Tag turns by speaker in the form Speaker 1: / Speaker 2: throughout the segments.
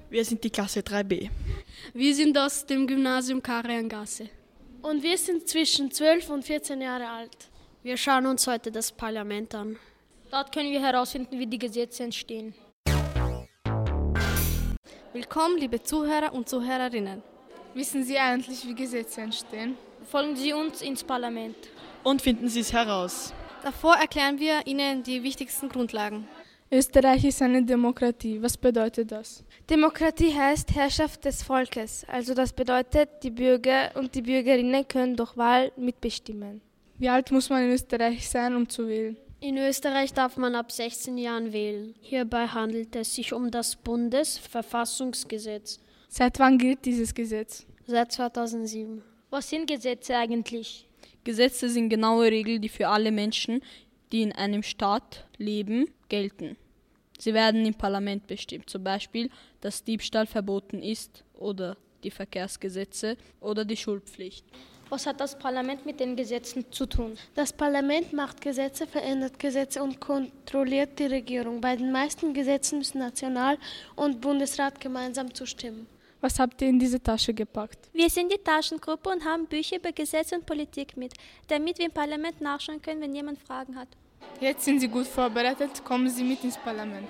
Speaker 1: Wir sind die Klasse 3b.
Speaker 2: Wir sind aus dem Gymnasium Karajangasse.
Speaker 3: Und wir sind zwischen 12 und 14 Jahre alt.
Speaker 4: Wir schauen uns heute das Parlament an.
Speaker 5: Dort können wir herausfinden, wie die Gesetze entstehen.
Speaker 2: Willkommen, liebe Zuhörer und Zuhörerinnen.
Speaker 6: Wissen Sie eigentlich, wie Gesetze entstehen?
Speaker 5: Folgen Sie uns ins Parlament.
Speaker 1: Und finden Sie es heraus.
Speaker 2: Davor erklären wir Ihnen die wichtigsten Grundlagen.
Speaker 6: Österreich ist eine Demokratie. Was bedeutet das?
Speaker 7: Demokratie heißt Herrschaft des Volkes. Also das bedeutet, die Bürger und die Bürgerinnen können durch Wahl mitbestimmen.
Speaker 6: Wie alt muss man in Österreich sein, um zu wählen?
Speaker 4: In Österreich darf man ab 16 Jahren wählen. Hierbei handelt es sich um das Bundesverfassungsgesetz.
Speaker 6: Seit wann gilt dieses Gesetz?
Speaker 4: Seit 2007.
Speaker 5: Was sind Gesetze eigentlich?
Speaker 8: Gesetze sind genaue Regeln, die für alle Menschen, die in einem Staat leben, gelten. Sie werden im Parlament bestimmt, zum Beispiel, dass Diebstahl verboten ist oder die Verkehrsgesetze oder die Schulpflicht.
Speaker 5: Was hat das Parlament mit den Gesetzen zu tun?
Speaker 3: Das Parlament macht Gesetze, verändert Gesetze und kontrolliert die Regierung. Bei den meisten Gesetzen müssen National- und Bundesrat gemeinsam zustimmen.
Speaker 6: Was habt ihr in diese Tasche gepackt?
Speaker 9: Wir sind die Taschengruppe und haben Bücher über Gesetze und Politik mit, damit wir im Parlament nachschauen können, wenn jemand Fragen hat.
Speaker 6: Jetzt sind Sie gut vorbereitet, kommen Sie mit ins Parlament.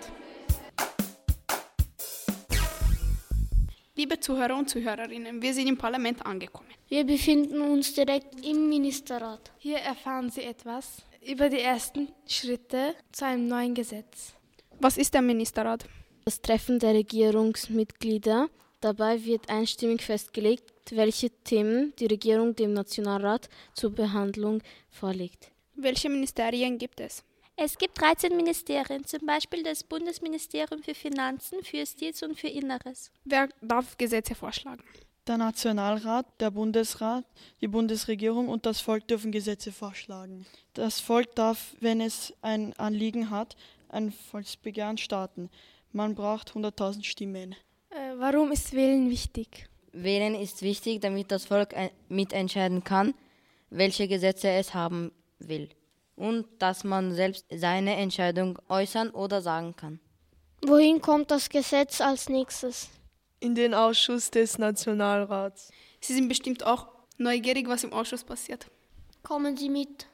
Speaker 10: Liebe Zuhörer und Zuhörerinnen, wir sind im Parlament angekommen.
Speaker 4: Wir befinden uns direkt im Ministerrat.
Speaker 7: Hier erfahren Sie etwas über die ersten Schritte zu einem neuen Gesetz.
Speaker 10: Was ist der Ministerrat?
Speaker 4: Das Treffen der Regierungsmitglieder. Dabei wird einstimmig festgelegt, welche Themen die Regierung dem Nationalrat zur Behandlung vorlegt.
Speaker 10: Welche Ministerien gibt es?
Speaker 9: Es gibt 13 Ministerien, zum Beispiel das Bundesministerium für Finanzen, für Justiz und für Inneres.
Speaker 10: Wer darf Gesetze vorschlagen?
Speaker 1: Der Nationalrat, der Bundesrat, die Bundesregierung und das Volk dürfen Gesetze vorschlagen. Das Volk darf, wenn es ein Anliegen hat, ein Volksbegehren starten. Man braucht 100.000 Stimmen.
Speaker 7: Warum ist Wählen wichtig?
Speaker 11: Wählen ist wichtig, damit das Volk mitentscheiden kann, welche Gesetze es haben will. Und dass man selbst seine Entscheidung äußern oder sagen kann.
Speaker 4: Wohin kommt das Gesetz als nächstes?
Speaker 12: In den Ausschuss des Nationalrats.
Speaker 10: Sie sind bestimmt auch neugierig, was im Ausschuss passiert.
Speaker 4: Kommen Sie mit.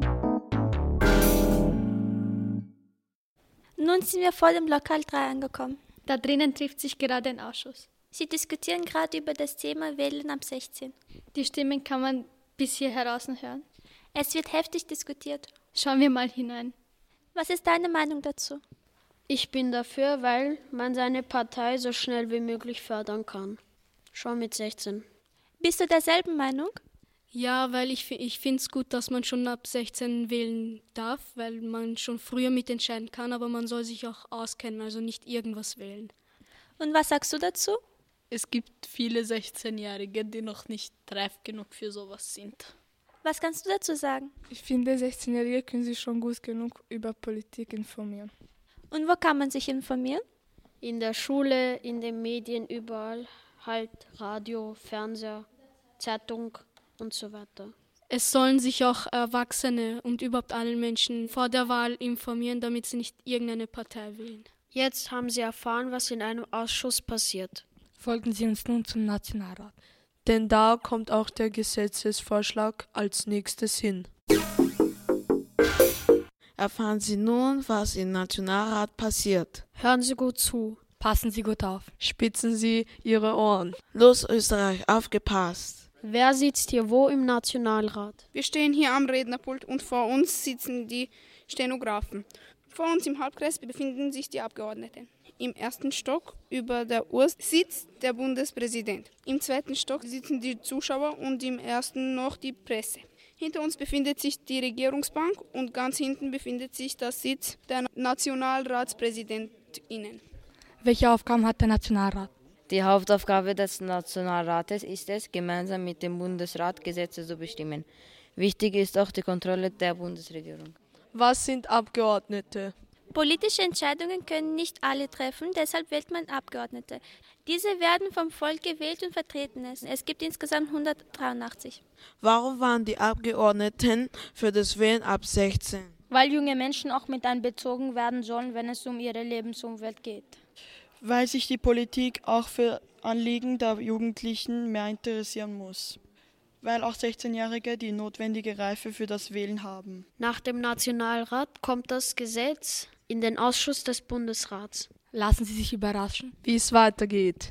Speaker 9: Nun sind wir vor dem Lokal 3 angekommen.
Speaker 2: Da drinnen trifft sich gerade ein Ausschuss.
Speaker 9: Sie diskutieren gerade über das Thema Wählen ab 16.
Speaker 2: Die Stimmen kann man bis hier heraus hören.
Speaker 9: Es wird heftig diskutiert.
Speaker 2: Schauen wir mal hinein.
Speaker 9: Was ist deine Meinung dazu?
Speaker 4: Ich bin dafür, weil man seine Partei so schnell wie möglich fördern kann. Schon mit 16.
Speaker 9: Bist du derselben Meinung?
Speaker 2: Ja, weil ich finde es gut, dass man schon ab 16 wählen darf, weil man schon früher mitentscheiden kann, aber man soll sich auch auskennen, also nicht irgendwas wählen.
Speaker 9: Und was sagst du dazu?
Speaker 8: Es gibt viele 16-Jährige, die noch nicht reif genug für sowas sind.
Speaker 9: Was kannst du dazu sagen?
Speaker 6: Ich finde, 16-Jährige können sich schon gut genug über Politik informieren.
Speaker 9: Und wo kann man sich informieren?
Speaker 4: In der Schule, in den Medien, überall. Halt Radio, Fernseher, Zeitung und so weiter.
Speaker 2: Es sollen sich auch Erwachsene und überhaupt alle Menschen vor der Wahl informieren, damit sie nicht irgendeine Partei wählen.
Speaker 4: Jetzt haben Sie erfahren, was in einem Ausschuss passiert.
Speaker 7: Folgen Sie uns nun zum Nationalrat.
Speaker 12: Denn da kommt auch der Gesetzesvorschlag als nächstes hin.
Speaker 13: Erfahren Sie nun, was im Nationalrat passiert.
Speaker 4: Hören Sie gut zu.
Speaker 7: Passen Sie gut auf.
Speaker 12: Spitzen Sie Ihre Ohren.
Speaker 13: Los Österreich, aufgepasst.
Speaker 4: Wer sitzt hier wo im Nationalrat?
Speaker 10: Wir stehen hier am Rednerpult und vor uns sitzen die Stenografen. Vor uns im Halbkreis befinden sich die Abgeordneten. Im ersten Stock über der Uhr sitzt der Bundespräsident. Im zweiten Stock sitzen die Zuschauer und im ersten noch die Presse. Hinter uns befindet sich die Regierungsbank und ganz hinten befindet sich der Sitz der Nationalratspräsidentinnen.
Speaker 7: Welche Aufgaben hat der Nationalrat?
Speaker 11: Die Hauptaufgabe des Nationalrates ist es, gemeinsam mit dem Bundesrat Gesetze zu bestimmen. Wichtig ist auch die Kontrolle der Bundesregierung.
Speaker 12: Was sind Abgeordnete?
Speaker 9: Politische Entscheidungen können nicht alle treffen, deshalb wählt man Abgeordnete. Diese werden vom Volk gewählt und vertreten. Es gibt insgesamt 183.
Speaker 13: Warum waren die Abgeordneten für das Wählen ab 16?
Speaker 5: Weil junge Menschen auch mit einbezogen werden sollen, wenn es um ihre Lebensumwelt geht.
Speaker 1: weil sich die Politik auch für Anliegen der Jugendlichen mehr interessieren muss. Weil auch 16-Jährige die notwendige Reife für das Wählen haben.
Speaker 14: Nach dem Nationalrat kommt das Gesetz in den Ausschuss des Bundesrats.
Speaker 15: Lassen Sie sich überraschen, wie es weitergeht.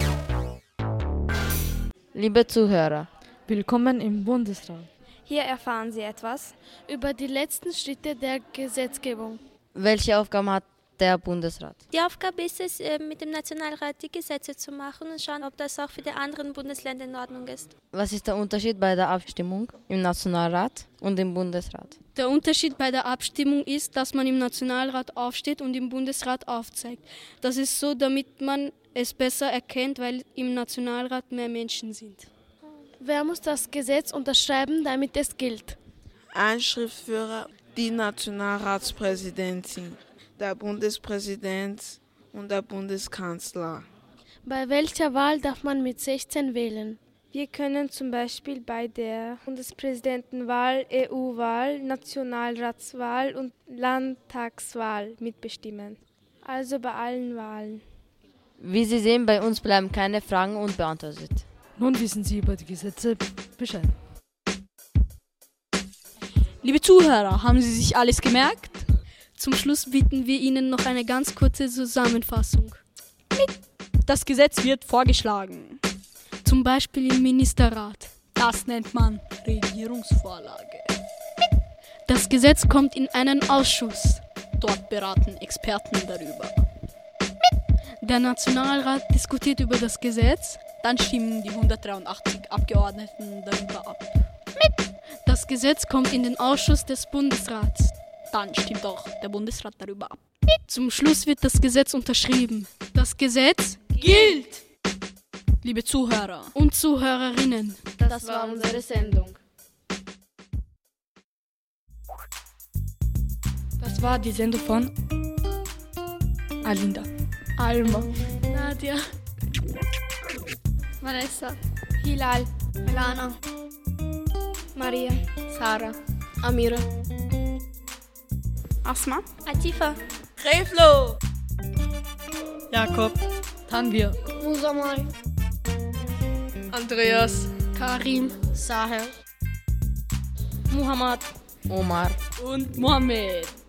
Speaker 11: Liebe Zuhörer,
Speaker 15: willkommen im Bundesrat.
Speaker 7: Hier erfahren Sie etwas
Speaker 3: über die letzten Schritte der Gesetzgebung.
Speaker 11: welche Aufgaben hat der Bundesrat?
Speaker 9: Die Aufgabe ist es, mit dem Nationalrat die Gesetze zu machen und schauen, ob das auch für die anderen Bundesländer in Ordnung ist.
Speaker 11: Was ist der Unterschied bei der Abstimmung im Nationalrat und im Bundesrat?
Speaker 2: Der Unterschied bei der Abstimmung ist, dass man im Nationalrat aufsteht und im Bundesrat aufzeigt. Das ist so, damit man es besser erkennt, weil im Nationalrat mehr Menschen sind.
Speaker 3: Wer muss das Gesetz unterschreiben, damit es gilt?
Speaker 13: Ein Schriftführer, die Nationalratspräsidentin, der Bundespräsident und der Bundeskanzler.
Speaker 3: Bei welcher Wahl darf man mit 16 wählen?
Speaker 7: Wir können zum Beispiel bei der Bundespräsidentenwahl, EU-Wahl, Nationalratswahl und Landtagswahl mitbestimmen. Also bei allen Wahlen.
Speaker 11: Wie Sie sehen, bei uns bleiben keine Fragen unbeantwortet.
Speaker 15: Nun wissen Sie über die Gesetze Bescheid.
Speaker 8: Liebe Zuhörer, haben Sie sich alles gemerkt?
Speaker 2: Zum Schluss bieten wir Ihnen noch eine ganz kurze Zusammenfassung.
Speaker 8: Das Gesetz wird vorgeschlagen.
Speaker 2: Zum Beispiel im Ministerrat.
Speaker 8: Das nennt man Regierungsvorlage.
Speaker 2: Das Gesetz kommt in einen Ausschuss.
Speaker 8: Dort beraten Experten darüber.
Speaker 2: Der Nationalrat diskutiert über das Gesetz.
Speaker 8: Dann stimmen die 183 Abgeordneten darüber ab.
Speaker 2: Das Gesetz kommt in den Ausschuss des Bundesrats.
Speaker 8: Dann stimmt auch der Bundesrat darüber ab.
Speaker 2: Zum Schluss wird das Gesetz unterschrieben. Das Gesetz gilt!
Speaker 8: Liebe Zuhörer
Speaker 2: und Zuhörerinnen,
Speaker 4: das war unsere Sendung.
Speaker 15: Das war die Sendung von Alinda,
Speaker 7: Alma,
Speaker 14: Nadia, Vanessa,
Speaker 7: Hilal,
Speaker 14: Lana,
Speaker 7: Maria,
Speaker 14: Sarah,
Speaker 4: Amira,
Speaker 10: Asma,
Speaker 9: Atifa,
Speaker 8: Reflo,
Speaker 1: Jakob,
Speaker 8: Tanvir,
Speaker 14: Musammal,
Speaker 12: Andreas,
Speaker 14: Karim,
Speaker 5: Sahel,
Speaker 11: Muhammad, Omar
Speaker 8: und Mohammed.